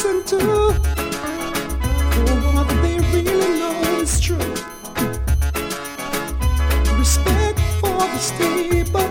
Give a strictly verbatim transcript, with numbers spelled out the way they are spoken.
listen to for what they really know is true. Respect for the stable